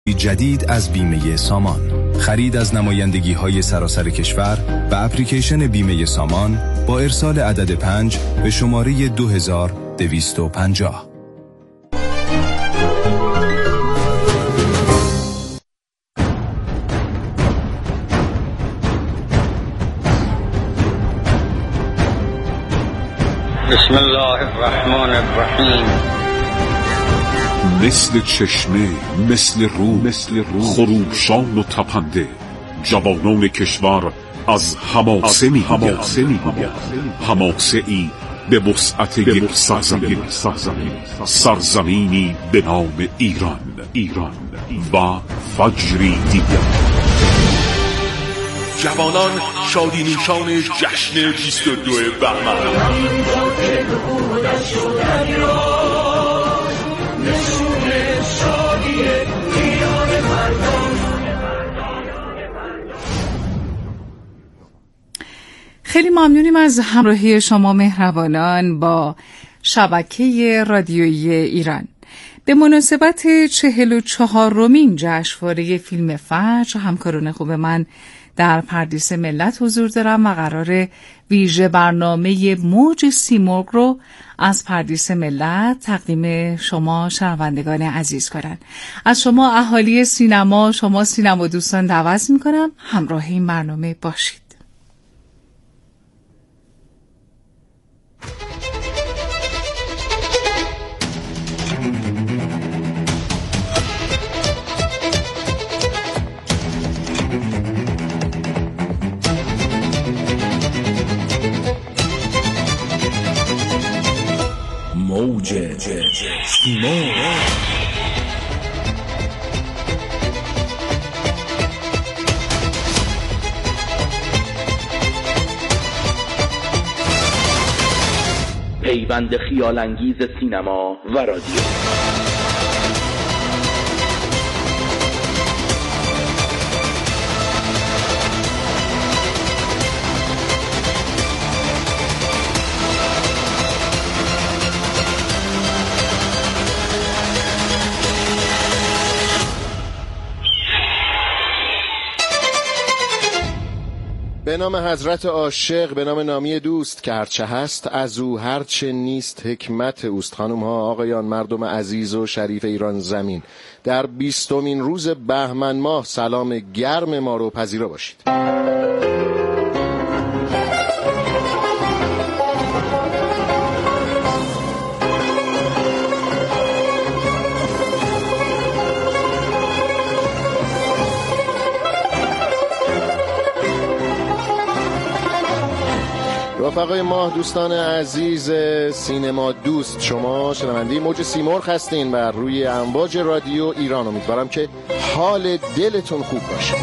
جدید از بیمه سامان. خرید از نمایندگی‌های سراسر کشور و اپلیکیشن بیمه سامان با ارسال عدد 5 به شماره 2250. بسم الله الرحمن الرحیم. مثل چشمه، مثل رو، خروشان و تپنده، جوانان کشور از حماسه می‌گویند. حماسه ای به وسعت یک سرزمینی به نام ایران و فجری دیگر. جوانان شادی نوشان جشن 22 بهمن. خیلی ممنونیم از همراهی شما مهربانان با شبکه رادیویی ایران. به مناسبت 44مین جشنواره فیلم فجر، همکاران خوب من در پردیس ملت حضور دارم و قرار ویژه برنامه موج سیمرغ رو از پردیس ملت تقدیم شما شنوندگان عزیز کنن. از شما اهالی سینما، شما سینما دوستان دعوت میکنم همراه این برنامه باشید. موج سیمرغ. پیوند خیال‌انگیز سینما و رادیو. به نام حضرت عاشق، به نام نامی دوست که هرچه هست از او، هرچه نیست حکمت اوست. خانم ها، آقایان، مردم عزیز و شریف ایران زمین، در 20مین روز بهمن ماه سلام گرم ما رو پذیرا باشید. رفقای ماه، دوستان عزیز سینما دوست، شما شنونده موج سیمرغ هستین و روی امواج رادیو ایران. امیدوارم که حال دلتون خوب باشه.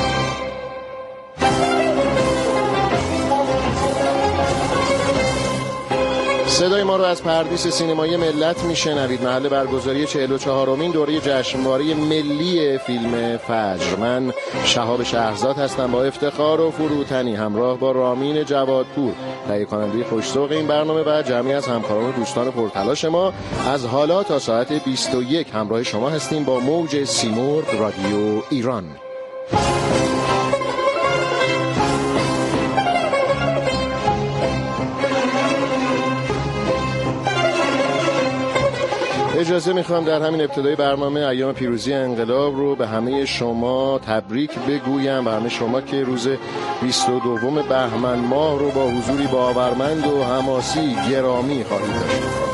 صدای ما رو از پردیس سینمایی ملت میشنوید، محل برگزاری 44مین دوره جشنواره ملی فیلم فجر. من شهاب شهرزاد هستم با افتخار و فروتنی همراه با رامین جوادپور، تهیه کننده خوش‌ذوق این برنامه و جمعی از همکاران و دوستان پرتلاش ما، از حالا تا ساعت 21 همراه شما هستیم با موج سیمرغ رادیو ایران. اجازه میخوام در همین ابتدای برنامه ایام پیروزی انقلاب رو به همه شما تبریک بگویم و همه شما که روز 22 بهمن ماه رو با حضوری باورمند و حماسی گرامی خواهید داشت.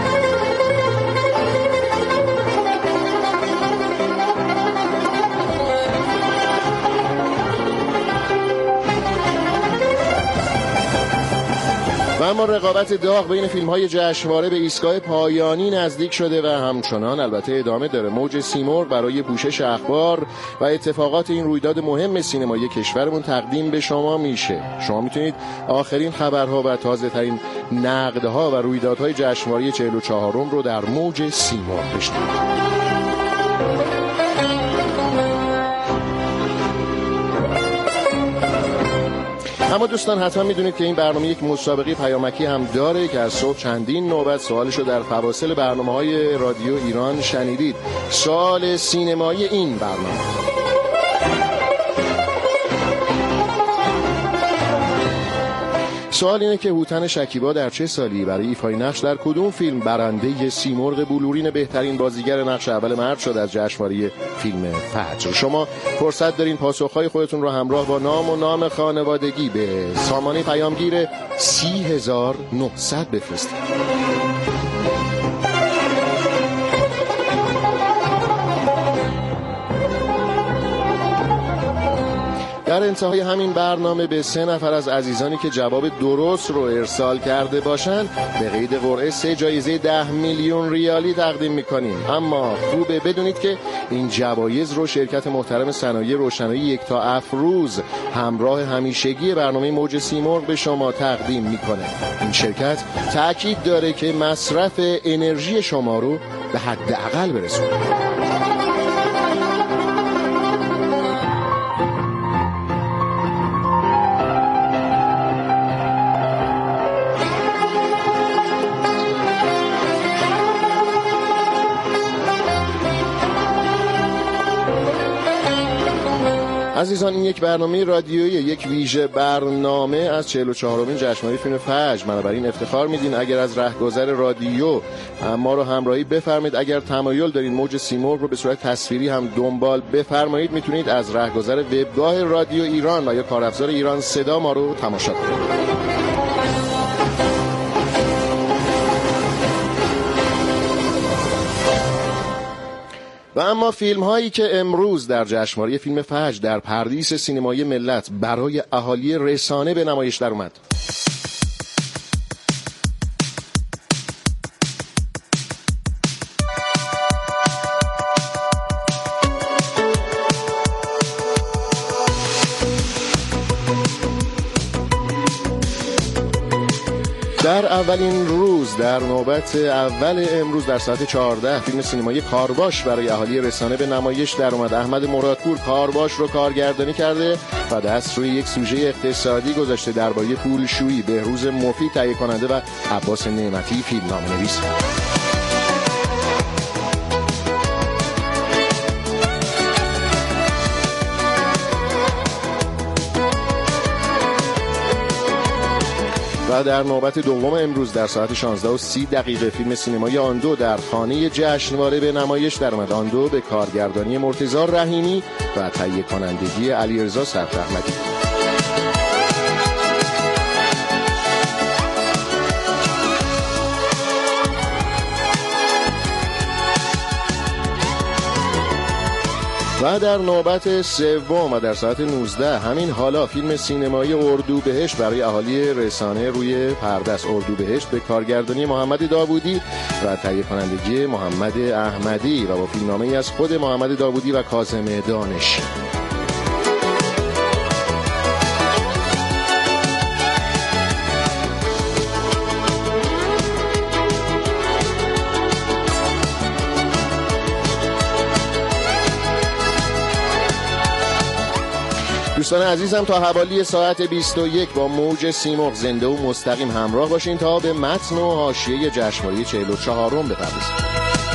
و اما رقابت داغ بین فیلم‌های جشنواره به ایستگاه پایانی نزدیک شده و همچنان البته ادامه داره. موج سیمرغ برای پوشش اخبار و اتفاقات این رویداد مهم سینمایی کشورمون تقدیم به شما میشه. شما میتونید آخرین خبرها و تازه‌ترین نقدها و رویدادهای جشنواره 44م رو در موج سیمرغ بشنوید. اما دوستان حتما میدونید که این برنامه یک مسابقه پیامکی هم داره که از صبح چندین نوبت سوالشو در فواصل برنامه‌های رادیو ایران شنیدید. سوال سینمایی این برنامه: سوال اینه که هوتن شکیبا در چه سالی برای ایفای نقش در کدوم فیلم برنده سیمرغ بلورین بهترین بازیگر نقش اول مرد شد از جشنواره فیلم فجر؟ شما فرصت دارین پاسخهای خودتون رو همراه با نام و نام خانوادگی به سامانه پیامگیر 30900 بفرستید. در انتهای همین برنامه به 3 نفر از عزیزانی که جواب درست رو ارسال کرده باشند به قید قرعه 3 جایزه 10 میلیون ریالی تقدیم میکنیم. اما خوبه بدونید که این جوایز رو شرکت محترم صنایع روشنایی یکتا افروز همراه همیشگی برنامه موج سیمرغ به شما تقدیم میکنه. این شرکت تأکید داره که مصرف انرژی شما رو به حداقل برسونه. عزیزان، این یک برنامه رادیویی، یک ویژه برنامه از 44مین جشنواره فیلم فجر. بنابراین افتخار میدین اگر از رهگذر رادیو ما رو همراهی بفرمایید. اگر تمایل دارین موج سیمرغ رو به صورت تصویری هم دنبال بفرمایید، میتونید از رهگذر وبگاه رادیو ایران و یا کارافزار ایران صدا ما رو تماشا کنید. و اما فیلم هایی که امروز در جشنواره فیلم فجر در پردیس سینمایی ملت برای اهالی رسانه به نمایش در اومد. در اولین روز در نوبت اول امروز در ساعت 14 فیلم سینمایی کارباش برای اهالی رسانه به نمایش در اومد. احمد مرادپور کارباش رو کارگردانی کرده و دست روی یک سوژه اقتصادی گذاشته درباره پولشویی. بهروز مفید تهیه کننده و عباس نعمتی فیلمنامه‌نویس. و در نوبت دوم امروز در ساعت 16:30 فیلم سینمایی آندو در خانه جشنواره به نمایش در اومد. آندو به کارگردانی مرتضی رحیمی و تهیه کنندگی علیرضا صدراحمدی. و در نوبت سوم و در ساعت 19 همین حالا فیلم سینمایی اردوبهشت برای اهالی رسانه روی پرده است. اردوبهشت به کارگردانی محمد داوودی و تهیه کنندگی محمد احمدی و با فیلمنامه‌ای از خود محمد داوودی و کاظم دانشی. دوستان عزیزم، تا حوالی ساعت 21 با موج سیمرغ زنده و مستقیم همراه باشین تا به متن و حاشیه جشنواره 44م بپردازیم.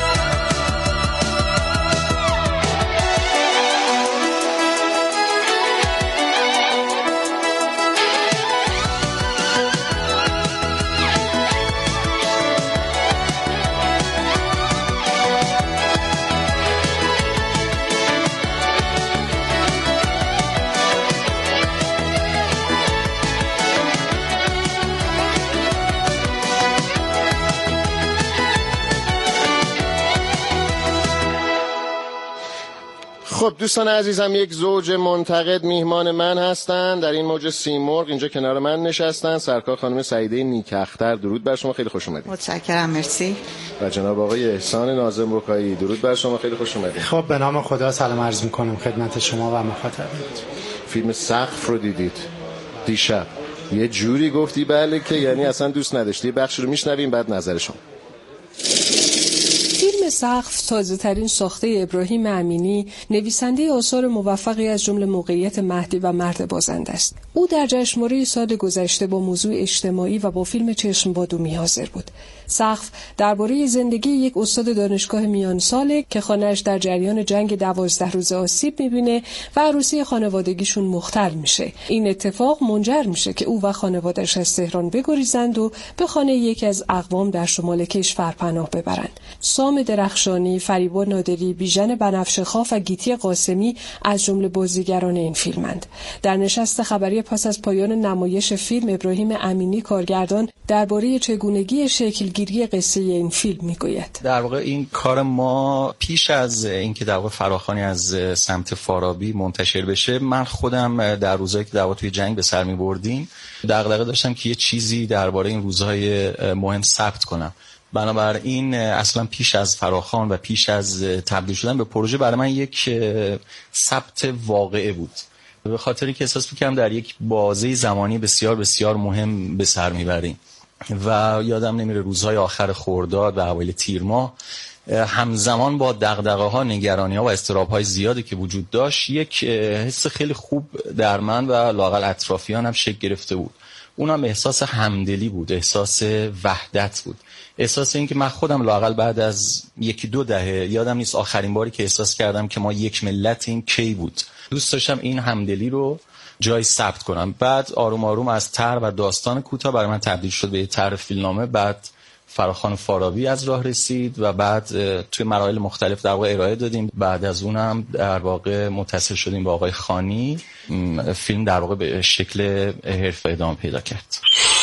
خب دوستان عزیزم، یک زوج منتقد میهمان من هستند در این موج سیمرغ. اینجا کنار من نشستن سرکار خانم سعیده نیکاختر. درود بر شما، خیلی خوش اومدید. متشکرم، مرسی. و جناب آقای احسان ناظم رکایی. درود بر شما، خیلی خوش اومدید. خب به نام خدا سلام عرض میکنم خدمت شما و مخاطبین. فیلم سقف رو دیدید دیشب؟ یه جوری گفتی بله که یعنی اصلا دوست نداشتی. بخش رو میشنویم بعد نظر شما. فیلم سقف تازه‌ترین ساخته ابراهیم امینی، نویسنده آثار موفقی از جمله موقعیت مهدی و مرد بازنده است. او در جشنواره سال گذشته با موضوع اجتماعی و با فیلم چشم بادومی حاضر بود. سقف درباره زندگی یک استاد دانشگاه میان ساله که خانه‌اش در جریان جنگ 12 روزه آسیب می‌بینه و عروسی خانوادگیشون مختل میشه. این اتفاق منجر میشه که او و خانواده‌اش از تهران بگریزند و به خانه یکی از اقوام در شمال کشور پناه ببرند. سام درخشانی، فریبا نادری، بیژن بنفشه‌خواه و گیتی قاسمی از جمله بازیگران این فیلمند. در نشست خبری پس از پایان نمایش فیلم، ابراهیم امینی کارگردان درباره چگونگی شکلگیری قصه این فیلم میگوید. در واقع این کار ما پیش از اینکه در واقع فراخوانی از سمت فارابی منتشر بشه، من خودم در روزایی که در واقع توی جنگ به سر می‌بردیم دغدغه داشتم که یه چیزی درباره این روزهای مهم ثبت کنم. بنابراین اصلا پیش از فراخوان و پیش از تبدیل شدن به پروژه برای من یک ثبت واقعه بود، به خاطری که احساس می‌کردم در یک بازه زمانی بسیار بسیار مهم به سر میبریم و یادم نمیره روزهای آخر خرداد و اوایل تیر ماه همزمان با دغدغه‌ها، نگرانی‌ها و اضطراب‌های زیادی که وجود داشت، یک حس خیلی خوب در من و لااقل اطرافیانم شکل گرفته بود. اونم احساس همدلی بود، احساس وحدت بود، احساس این که من خودم لااقل بعد از 1-2 دهه، یادم نیست آخرین باری که احساس کردم که ما یک ملتیم کی بود. دوست داشتم این همدلی رو جای ثبت کنم. بعد آروم آروم از طرح و داستان کوتاه برای من تبدیل شد به طرح فیلمنامه. بعد فراخوان فارابی از راه رسید و بعد توی مراحل مختلف در واقع ارائه دادیم. بعد از اونم در واقع متصل شدیم با آقای خانی. فیلم در واقع به شکل حرفه ادامه پیدا کرد.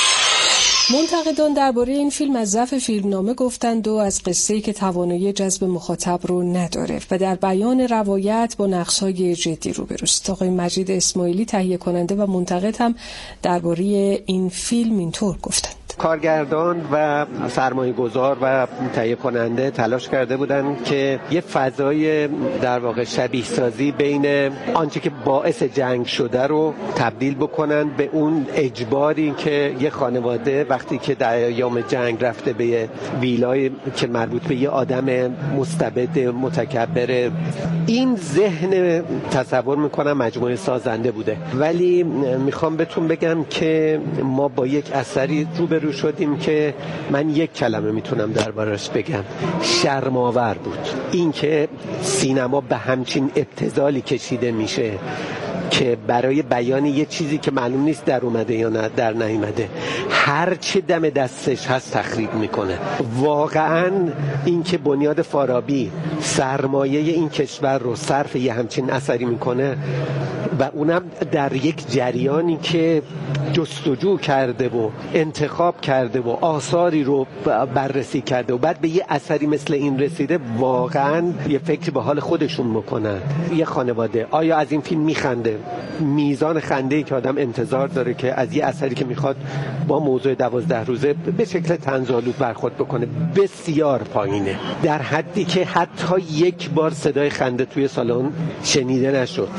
منتقدان درباره این فیلم از ضعف فیلمنامه گفتند و از قصه‌ای که توانایی جذب مخاطب رو نداره و در بیان روایت با نقص‌های جدی روبروست. آقای مجید اسماعیلی، تهیه کننده و منتقد، هم درباره این فیلم اینطور گفتند: کارگردان و سرمایه‌گذار و تهیه کننده تلاش کرده بودند که یه فضای در واقع شبیه سازی بین آنچه که باعث جنگ شده رو تبدیل بکنن به اون اجباری که یه خانواده وقتی که در ایام جنگ رفته به ویلای که مربوط به یه آدم مستبد متکبر، این ذهن تصور میکنم مجموعه سازنده بوده. ولی میخوام بهتون بگم که ما با یک اثری روبرو شدیم که من یک کلمه میتونم دربارش بگم: شرم‌آور بود. این که سینما به همچین ابتذالی کشیده میشه که برای بیان یه چیزی که معلوم نیست در اومده یا نه در نیامده، هر چه دم دستش هست تخریب میکنه. واقعا این که بنیاد فارابی سرمایه این کشور رو صرف یه همچین اثری میکنه و اونم در یک جریانی که جستجو کرده و انتخاب کرده و آثاری رو بررسی کرده و بعد به یه اثری مثل این رسیده، واقعا یه فکر به حال خودشون بکنن. یه خانواده آیا از این فیلم میخنده؟ میزان خنده‌ای که آدم انتظار داره که از یه اثری که میخواد با موضوع 12 روزه به شکل طنزآلود برخورد بکنه بسیار پایینه، در حدی که حتی یک بار صدای خنده توی سالن شنیده نشد.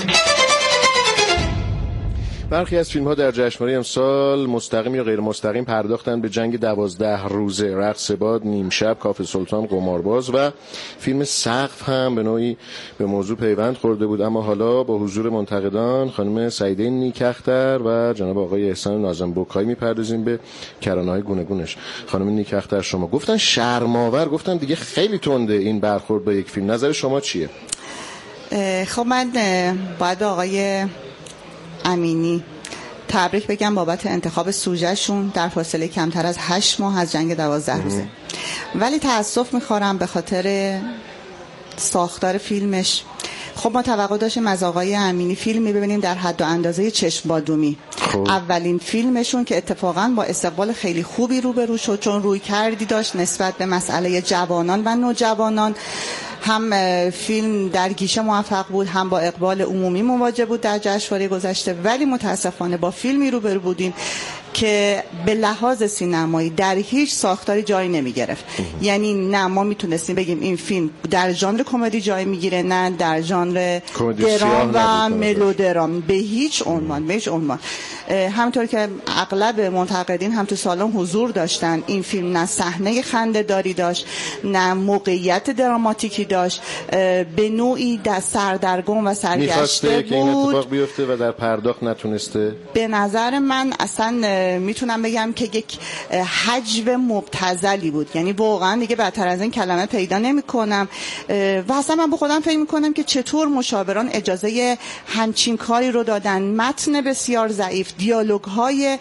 برخی از فیلم‌ها در جشنواره امسال مستقیم یا غیر مستقیم پرداختن به جنگ 12 روزه: رقص باد، نیم شب، کاف سلطان، قمارباز و فیلم سقف هم به نوعی به موضوع پیوند خورده بود. اما حالا با حضور منتقدان خانم سعیده نیکاختر و جناب آقای احسان ناظم بوکایی می‌پردازیم به کرانه‌های گوناگونش. خانم نیکاختر، شما گفتن شرم‌آور، گفتن دیگه خیلی تنده این برخورد با یک فیلم، نظر شما چیه؟ خب من باید آقای امینی تبریک بگم بابت انتخاب سوژه‌شون در فاصله کمتر از 8 ماه از جنگ 12 روزه، ولی تأسف می‌خورم به خاطر ساختار فیلمش. خب ما توقع داشتیم از آقای امینی فیلمی ببینیم در حد و اندازه چشم بادومی. اولین فیلمشون که اتفاقا با استقبال خیلی خوبی روبرو شد، چون روی کردی داشت نسبت به مسئله جوانان و نوجوانان. هم فیلم در گیشه موفق بود، هم با اقبال عمومی مواجه بود در جشنواره گذشته، ولی متاسفانه با فیلمی روبرو بودیم که به لحاظ سینمایی در هیچ ساختاری جای نمی گرفت. یعنی نه ما میتونستیم بگیم این فیلم در ژانر کمدی جای میگیره، نه در ژانر درام و ملودرام، به هیچ عنوان. همونطور که اغلب منتقدین هم تو سالن حضور داشتن، این فیلم نه صحنه خنده‌داری داشت، نه موقعیت دراماتیکی داشت، به نوعی در سردرگم و سرگشته بود که این اتفاق بیفته و در پرداخت نتونسته. به نظر من اصلا میتونم بگم که یک حجو مبتذلی بود، یعنی واقعا دیگه بدتر از این کلمه پیدا نمی‌کنم و اصلا من به خودم فکر می‌کنم که چطور مشاوران اجازه همچین کاری رو دادن. متن بسیار ضعیف، دیالوگ‌های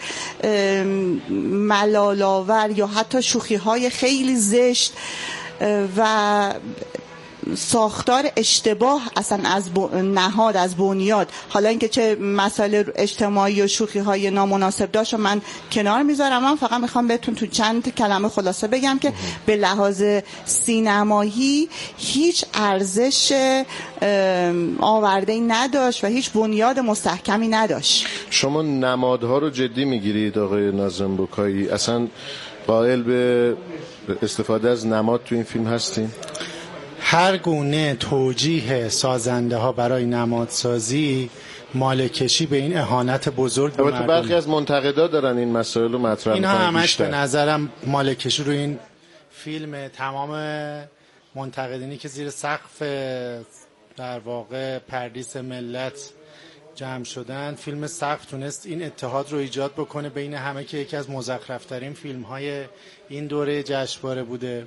ملال‌آور یا حتی شوخی‌های خیلی زشت و ساختار اشتباه اصلا از نهاد، از بنیاد. حالا اینکه چه مسائل اجتماعی و شوخی های نامناسب داشت من کنار میذارم، من فقط میخوام بهتون تو چند کلمه خلاصه بگم که به لحاظ سینمایی هیچ ارزش آورده‌ای نداشت و هیچ بنیاد مستحکمی نداشت. شما نمادها رو جدی میگیرید آقای ناظم بوکایی؟ اصلا قائل به استفاده از نماد تو این فیلم هستین؟ هر گونه توجیه سازنده ها برای نمادسازی مالکشی به این اهانت بزرگ به مردم. برخی از منتقدا دارن این مسائل رو مطرح میکنن. اینها همش به نظرم مالکشی رو این فیلم، تمام منتقدینی که زیر سقف در واقع پردیس ملت جمع شدن، فیلم سقف تونست این اتحاد رو ایجاد بکنه بین همه که یکی از مزخرف‌ترین فیلم‌های این دوره جشنواره بوده.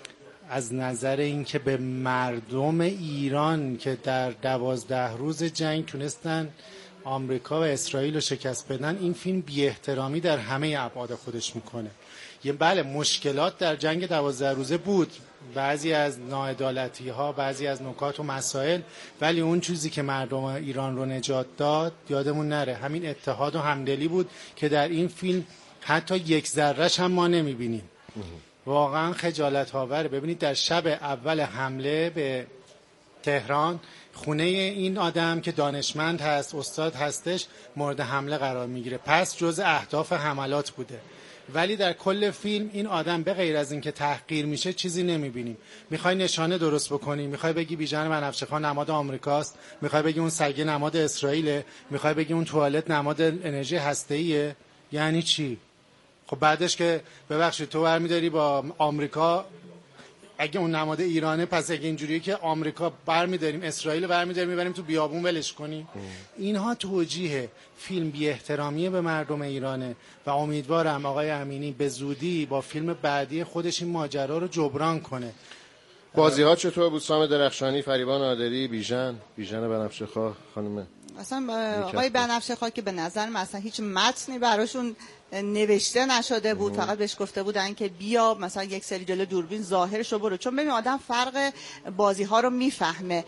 از نظر اینکه به مردم ایران که در 12 روز جنگ تونستن آمریکا و اسرائیل رو شکست بدن، این فیلم بی احترامی در همه ابعاد خودش میکنه. بله مشکلات در جنگ 12 روزه بود، بعضی از ناعدالتی ها، بعضی از نکات و مسائل، ولی اون چیزی که مردم ایران رو نجات داد یادمون نره همین اتحاد و همدلی بود که در این فیلم حتی یک ذره‌اش هم ما نمیبینیم. واقعا خجالت آوره. ببینید در شب اول حمله به تهران، خونه این آدم که دانشمند هست، استاد هستش، مورد حمله قرار میگیره، پس جزء اهداف حملات بوده. ولی در کل فیلم این آدم به غیر از این که تحقیر میشه چیزی نمیبینیم. میخوای نشانه درست بکنی، میخوای بگی بیژن بنفشه نماد آمریکاست، میخوای بگی اون سگه نماد اسرائیل، میخوای بگی اون توالت نماد انرژی هسته‌ایه، یعنی چی؟ خب بعدش که ببخشید تو برمیداری با آمریکا، اگه اون نماد ایرانه، پس اگه اینجوریه که آمریکا برمیداریم، اسرائیل برمیداریم میبریم تو بیابون ولش کنیم. اینها توجیه فیلم بی احترامی به مردم ایرانه و امیدوارم آقای امینی به زودی با فیلم بعدی خودش این ماجرا رو جبران کنه. بازی ها چطور بود؟ سام درخشانی، فریبا نادری، بیژن بنفشه خانم. اصلا آقای بنفشه که به نظر من اصلا هیچ متنی براشون نوشته نشده بود، فقط بهش گفته بودن که بیا مثلا یک سری جلو دوربین ظاهرش رو برو، چون ببین آدم فرق بازی ها رو میفهمه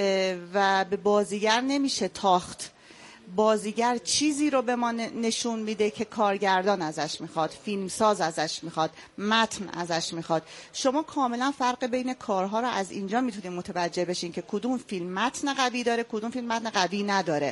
و به بازیگر نمیشه تاخت. بازیگر چیزی رو به ما نشون میده که کارگردان ازش میخواد، فیلمساز ازش میخواد، متن ازش میخواد. شما کاملا فرق بین کارها رو از اینجا میتونید متوجه بشین که کدوم فیلم متن قوی داره، کدوم فیلم متن قوی نداره.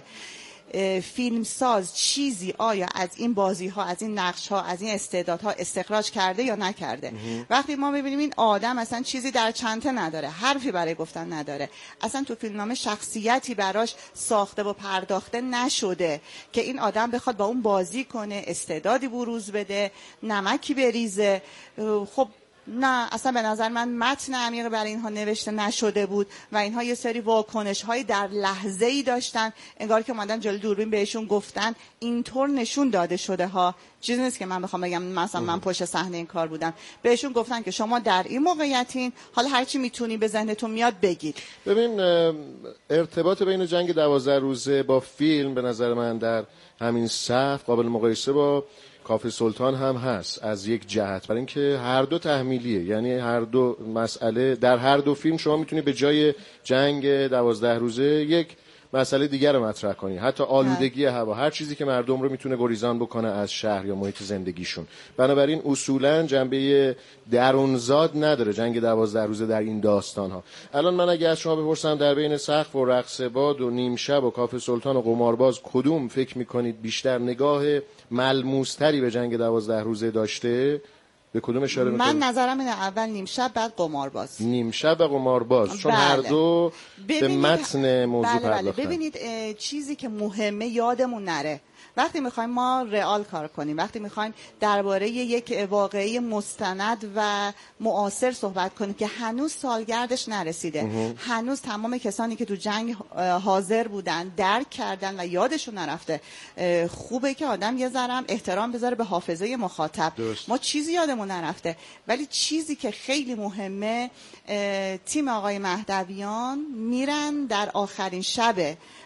فیلمساز چیزی آیا از این بازی ها، از این نقش ها، از این استعدادها استخراج کرده یا نکرده؟ وقتی ما میبینیم این آدم اصلا چیزی در چنته نداره، حرفی برای گفتن نداره، اصلا تو فیلمنامه شخصیتی براش ساخته و پرداخته نشده که این آدم بخواد با اون بازی کنه، استعدادی بروز بده، نمکی بریزه. خب نه، اصلا به نظر من متن عمیق برای اینها نوشته نشده بود و اینها یه سری واکنش‌های در لحظه‌ای داشتن، انگار که اومدن جلوی دوربین بهشون گفتن اینطور نشون داده شده ها. چیزی نیست که من بخوام بگم مثلا من پشت صحنه این کار بودم. بهشون گفتن که شما در این موقعیتین، حالا هر چی میتونی به ذهنتون میاد بگید. ببین ارتباط بین جنگ 12 روزه با فیلم به نظر من در همین صف قابل مقایسه با کافه سلطان هم هست از یک جهت، برای اینکه هر دو تحمیلیه، یعنی هر دو مسئله در هر دو فیلم شما میتونی به جای جنگ 12 روزه یک مسئله دیگر رو مطرح کنی، حتی آلودگی هوا، هر چیزی که مردم رو میتونه گریزان بکنه از شهر یا محیط زندگیشون. بنابراین اصولاً جنبه درونزاد نداره جنگ 12 روزه در این داستان‌ها. الان من اگه از شما بپرسم در بین سقف و رقص باد و نیم شب و کافه سلطان و قمارباز کدوم فکر میکنید بیشتر نگاه ملموس‌تری به جنگ 12 روزه داشته؟ به کدوم اشاره میکنید؟ من نظرم اینه اول نیم شب بعد قمارباز. نیم شب و قمارباز، چون هر دو به متن موضوع پرداختن. ببینید چیزی که مهمه یادمون نره وقتی میخوایم ما رئال کار کنیم، وقتی میخوایم درباره یک واقعه مستند و معاصر صحبت کنیم که هنوز سالگردش نرسیده، هنوز تمام کسانی که تو جنگ حاضر بودن درک کردن و یادشون نرفته، خوبه که آدم یه ذره احترام بذاره به حافظه مخاطب. ما چیزی یادمون نرفته، ولی چیزی که خیلی مهمه تیم آقای مهدویان میرن در آخرین شب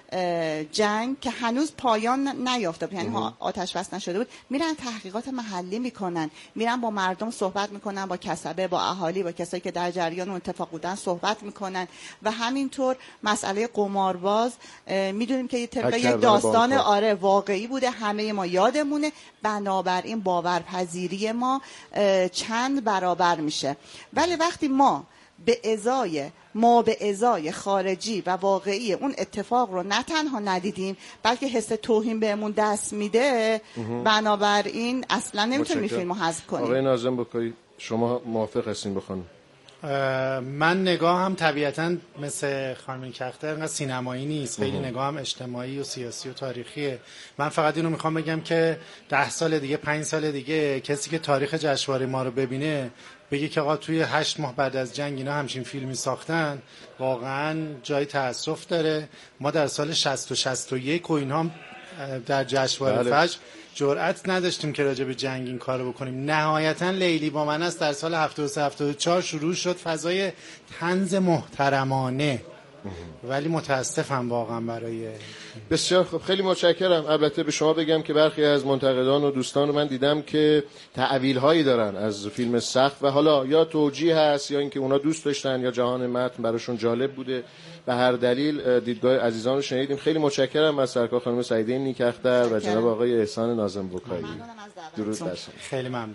جنگ که هنوز پایان نیافته، یعنی آتش بس نشده بود، میرن تحقیقات محلی میکنن، میرن با مردم صحبت میکنن، با کسبه، با اهالی، با کسایی که در جریان اتفاق بودن صحبت میکنن. و همینطور مسئله قمارباز میدونیم که طبق یک داستان واقعی بوده، همه ما یادمونه، بنابراین باورپذیری ما چند برابر میشه. ولی وقتی ما به ازای خارجی و واقعی اون اتفاق رو نه تنها ندیدیم بلکه حس توهین بهمون دست میده، بنابراین اصلا نمیتونیم فیلمو حذف کنیم. آقای ناظم بکاری شما موافق هستین بخونم؟ من نگاهم طبیعتاً مثل خانم کختر انقدر سینمایی نیست، خیلی نگاهم اجتماعی و سیاسی و تاریخیه. من فقط اینو میخوام بگم که 10 سال دیگه، 5 سال دیگه کسی که تاریخ جشنواره ما رو ببینه بگه که آقا توی 8 ماه بعد از جنگ اینا همچین فیلمی ساختن، واقعاً جای تأسف داره. ما در سال 60 و 61 و اینها در جشنواره فجر جرأت نداشتیم که راجع به جنگ این کارو بکنیم. نهایتاً لیلی با من است در سال 73 74 شروع شد فضای طنز محترمانه، ولی متاسفم واقعا برای. بسیار خوب، خیلی متشکرم. البته به شما بگم که برخی از منتقدان و دوستان رو من دیدم که تعویل هایی دارن از فیلم سقف و حالا یا توجیه هست یا اینکه اونا دوست داشتن یا جهان متن براشون جالب بوده، به هر دلیل دیدگاه عزیزان رو شنیدیم. خیلی متشکرم از سرکار خانم سعیده نیکاختر و جناب آقای احسان ناظم بکایی. درود بر شما. خیلی ممنون.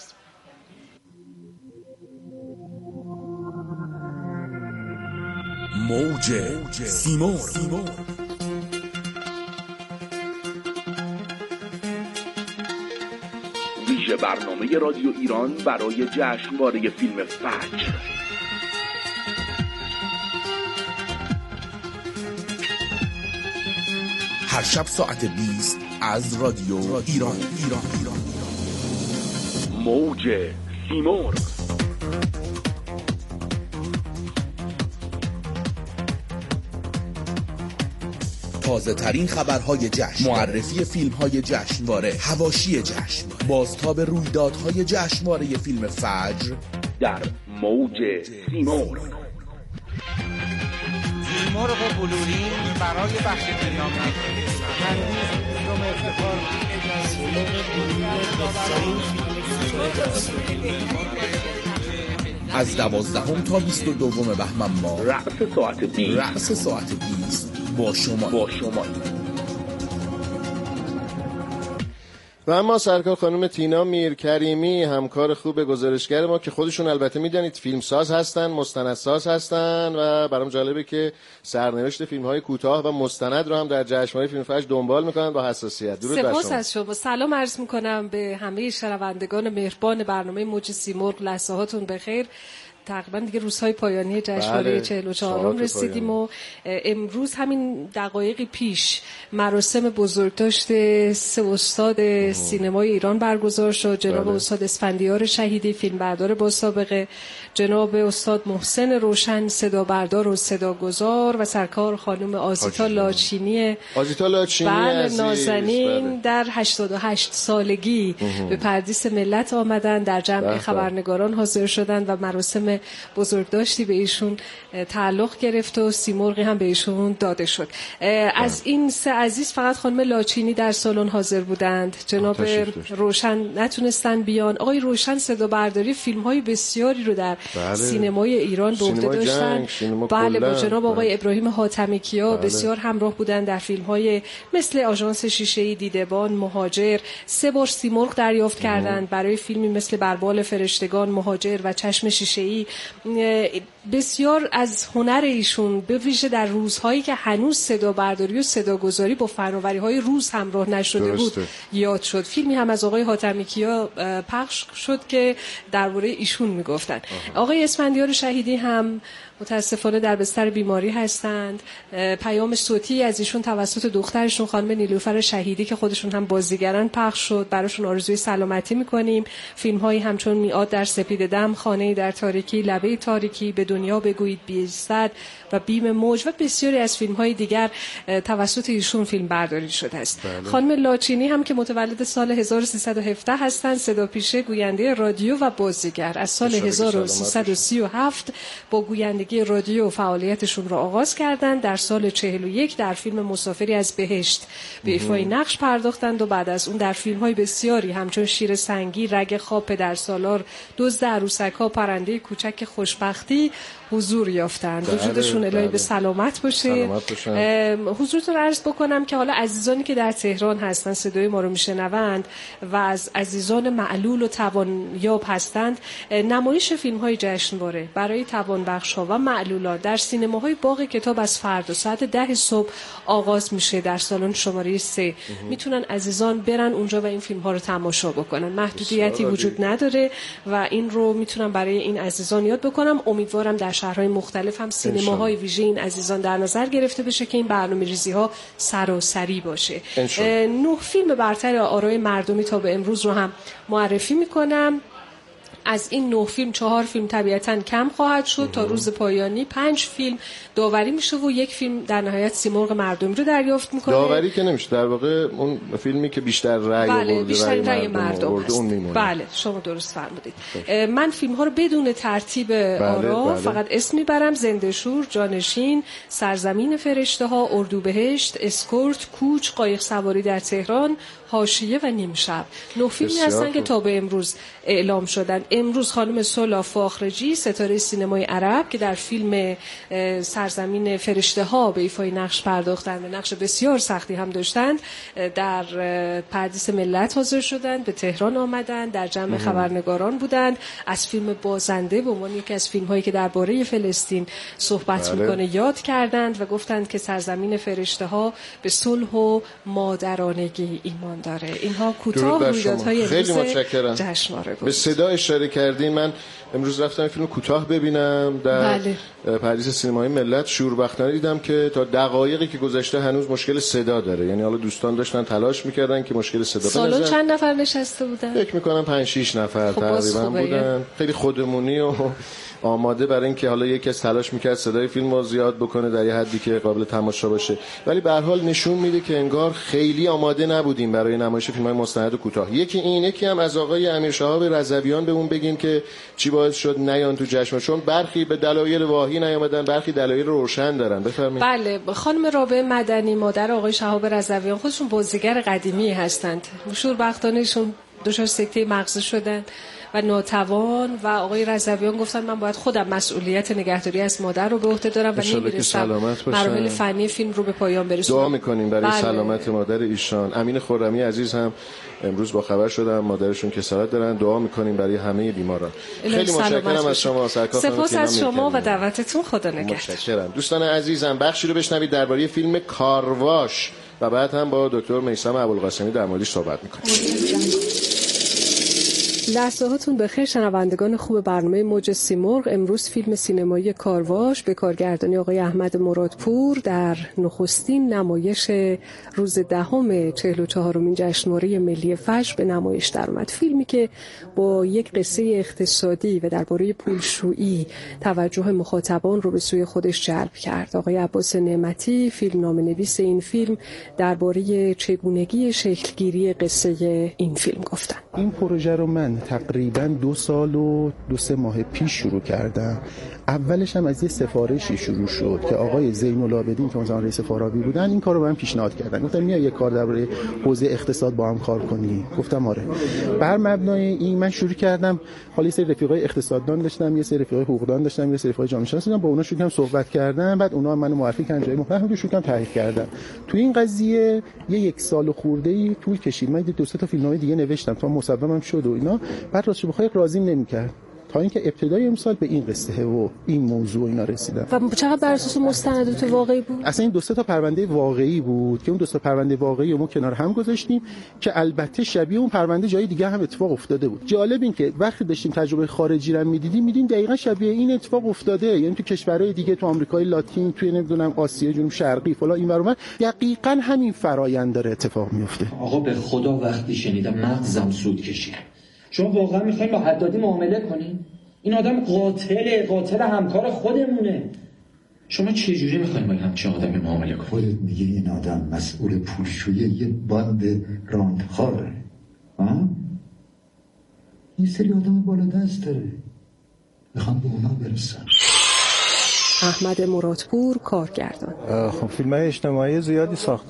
موج سیمور. ویژه برنامه رادیو ایران برای جشنواره فیلم فجر. هر شب ساعت 20 از رادیو ایران. موج سیمور. تازه ترین خبرهای جشن، معرفی فیلم های جشنواره، حواشی جشن، بازتاب رویدادهای جشنواره فیلم فجر در موج سیمور. مرغ بلورین برای بخش فیلمنامه از 12 تا 22 بهمن ماه رأس ساعت 20 با شما. و اما سرکار خانم تینا میرکریمی، همکار خوب گزارشگر ما که خودشون البته میدانید فیلمساز هستن، مستندساز هستن و برام جالبه که سرنوشت فیلم‌های کوتاه و مستند رو هم در جشنواره فیلم فجر دنبال میکنن با حساسیت. درود بر شما. سپاس از شما. سلام عرض میکنم به همه شنوندگان مهربان برنامه موج سیمرغ. لحظه هاتون بخیر. تقریبا دیگه روزهای پایانی جشنواره 44 رسیدیم و امروز همین دقایقی پیش مراسم بزرگداشت 3 استاد سینمای ایران برگزار شد. جناب استاد اسفندیار شهیدی، فیلمبردار با سابقه، جناب استاد محسن روشن، صدا بردار و صداگذار، و سرکار خانم آزیتا لاچینی عزیز نازنین در 88 سالگی به پردیس ملت آمدن، در جمع خبرنگاران حاضر شدند و مراسم احترام بزرگداشتی به ایشون تعلق گرفت و سیمرغی هم به ایشون داده شد. از این سه عزیز فقط خانم لاچینی در سالن حاضر بودند. جناب روشن نتونستن بیان. آقای روشن صدا برداری فیلم‌های بسیاری رو در سینمای ایران به عهده داشتن. بله، با جناب آقای ابراهیم حاتمیکیا بسیار همراه بودند در فیلم‌های مثل آژانس شیشه‌ای، دیدبان، مهاجر. 3 بار سیمرغ دریافت کردند برای فیلمی مثل بربال فرشتگان، مهاجر و چشم شیشه‌ای. بسیار از هنر ایشون به ویژه در روزهایی که هنوز صدا برداری و صداگذاری با فناوری‌های روز همراه نشده بود یاد شد. فیلمی هم از آقای حاتمیکیا پخش شد که درباره ایشون میگفتن. آقای اسفندیار شهیدی هم متاسفانه در بستر بیماری هستند. پیام صوتی از ایشون توسط دخترشون خانم نیلوفر شهیدی که خودشون هم بازیگرن پخش شد. براشون آرزوی سلامتی میکنیم. فیلم‌هایی همچون میعاد در سپید دم، خانه‌ای در تاریکی، لبه تاریکی، به دنیا بگویید بی‌صد و بیم موج و بسیاری از فیلم‌های دیگر توسط ایشون فیلم برداری شده است. خانم لاچینی هم که متولد سال 1317 هستند، صداپیشه، گوینده رادیو و بازیگر. از سال 1337 با گویندگی رادیو فعالیتشون را آغاز کردند. در سال 41 در فیلم مسافری از بهشت به ایفای نقش پرداختند و بعد از اون در فیلم‌های بسیاری همچون شیر سنگی، رگ خواب، پدرسالار، دزد عروسک‌ها، پرنده کوچک خوشبختی حضور یافتند. وجودشون الهی به سلامت باشه. حضورتون عرض بکنم که حالا عزیزانی که در تهران هستن صدای ما رو میشنوند و از عزیزان معلول و توانیاب هستند، نمایش فیلم‌های جشنواره برای توانبخش‌ها و معلولان در سینماهای باغ کتاب از فردا ساعت 10 صبح آغاز میشه در سالن شماره 3. میتونن عزیزان برن اونجا و این فیلم‌ها رو تماشا بکنن. محدودیتی وجود نداره و این رو میتونم برای این عزیزان یاد بکنم. امیدوارم در شهرهای مختلف هم سینماهای ویژه این عزیزان در نظر گرفته بشه که این برنامه‌ریزی‌ها سراسری باشه. 9 فیلم برتر آرای مردمی تا به امروز رو هم معرفی میکنم. از این 9 فیلم 4 فیلم طبیعتاً کم خواهد شد تا روز پایانی. 5 فیلم داوری میشه و 1 فیلم در نهایت سیمرغ مردمی رو دریافت میکنه. داوری که نمیشه، در واقع اون فیلمی که بیشتر رأی آورده، بیشتر رأی مردم هست. بله، شما درست فرمودید. من فیلم ها رو بدون ترتیب آرا فقط اسم میبرم: زنده شور، جانشین، سرزمین فرشته ها، اردوبهشت، اسکورت، کوچ، قایق سواری در تهران، حاشیه و نیم شب. 9 فیلمی هستن که تا به امروز اعلام شدن. امروز خانم سولا فاخرجی، ستاره سینمای عرب که در فیلم سرزمین فرشته ها به ایفای نقش پرداختند و نقش بسیار سختی هم داشتند، در پردیس ملت حاضر شدند، به تهران آمدند، در جمع خبرنگاران بودند. از فیلم بازنده به عنوان یکی از فیلم هایی که درباره فلسطین صحبت میکنه یاد کردند و گفتند که سرزمین فرشته ها به صلح و مادرانگی ایمان داره. اینها کوتاه رویدادهای امروز جشنواره بود. به صدا اشاره کردین. من امروز رفتم فیلم کوتاه ببینم در پردیس سینمای ملت. شوربختانه دیدم که تا دقایقی که گذشته هنوز مشکل صدا داره. یعنی حالا دوستان داشتن تلاش میکردن که مشکل صدا سالن چند نفر نشسته بودن؟ فکر میکنم 5-6 نفر تقریبا بودن. خیلی خودمونی و آماده برای اینکه حالا یکی از تلاش میکرد صدای فیلم رو زیاد بکنه در یه حدی که قابل تماشا باشه، ولی به هر حال نشون میده که انگار خیلی آماده نبودیم برای نمایش فیلم‌های مستند و کوتاه. یکی این، یکی هم از آقای امیر شهاب رضویان بهمون بگین که چی باعث شد نیان تو جشن، چون برخی به دلایل واهی نیامدن، برخی دلایل روشن دارن. بفرمایید. بله، خانم رابعه مدنی مادر آقای شهاب رضویان خودشون بازیگر قدیمی هستند. شوربختانه‌شون دچار سکته مغزی شدن و ناتوان و آقای رضویان گفتن من باید خودم مسئولیت نگهداری از مادر رو به عهده دارم و نمی‌رسم مراحل فنی فیلم رو به پایان برسونم. دعا می‌کنیم برای سلامت مادر ایشان. امین خرمی عزیز هم امروز با خبر شدم مادرشون کسالت دارن. دعا می‌کنیم برای همه بیماران. خیلی متشکرم از شما سرکار خانم. سپاس از شما و دعوتتون. خدا نگهدار. متشکرم. دوستان عزیزم، بخشی رو بشنوید درباره فیلم کارواش و بعد هم با دکتر میثم ابوالقاسمی در موردش صحبت می‌کنیم. لحظه‌هاتون بخیر شنوندگان خوب برنامه موج سیمرغ. امروز فیلم سینمایی کارواش به کارگردانی آقای احمد مرادپور در نخستین نمایش روز 10 44مین جشنواره ملی فجر به نمایش درآمد. فیلمی که با یک قصه اقتصادی و درباره پولشویی توجه مخاطبان رو به سوی خودش جلب کرد. آقای عباس نعمتی فیلمنامه‌نویس این فیلم درباره چگونگی شکلگیری قصه این فیلم گفتن. این پروژه رو من من تقریبا 2 سال و 2-3 ماه پیش شروع کردم. اولش هم از یه سفارشی شروع شد که آقای زین العابدین که اون زمان رئیس فارابی بودن این کارو به من پیشنهاد کردن. گفتن میای یه کار درباره حوزه اقتصاد با هم کار کنی؟ گفتم آره. بر مبنای این من شروع کردم. حالا یه سری رفیقای اقتصاددان داشتم، یه سری رفیقای حقوقدان داشتم، یه سری رفیقای جامعه شناس داشتم، با اونا شروع کردم صحبت کردن. بعد اونا منو معرفی کردن جای مختلف، شروع کردم تحقیق کردن. تو این قضیه 1 سال خورده‌ای طول کشید. من 2-3 تا فیلمنامه دیگه نوشتم تا مصوبم شد و اینا. بعد راستش بخوای راضیم نمی‌کرد تا اینکه ابتدای امسال به این قصه و این موضوع اینا رسیدم. و چقدر بر اساس مستندات واقعی بود؟ اصلا این 2-3 تا پرونده واقعی بود که اون 2 تا پرونده واقعی رو ما کنار هم گذاشتیم که البته شبیه اون پرونده جای دیگه هم اتفاق افتاده بود. جالب این که وقتی داشتیم تجربه خارجی رو می‌دیدیم دقیقاً شبیه این اتفاق افتاده. یعنی تو کشورهای دیگه، تو آمریکای لاتین، توی نمیدونم آسیا جنوب شرقی فلان این ور دقیقاً همین فرآیند داره اتفاق میفته. آقا به خدا وقتی شنیدم مغزم سود کشید. شما واقعا می‌خواید با حدادی معامله کنین؟ این آدم قاتل همکار خودمونه. شما چه جوری می‌خواید با همچین آدمی معامله کنید؟ خودت میگه این آدم مسئول پولشویی یه باند راندخاره. این سری آدم بالا دست داره. میخوام به اونا برسن. احمد مرادپور، کارگردان. خب فیلم‌های اجتماعی زیادی ساخته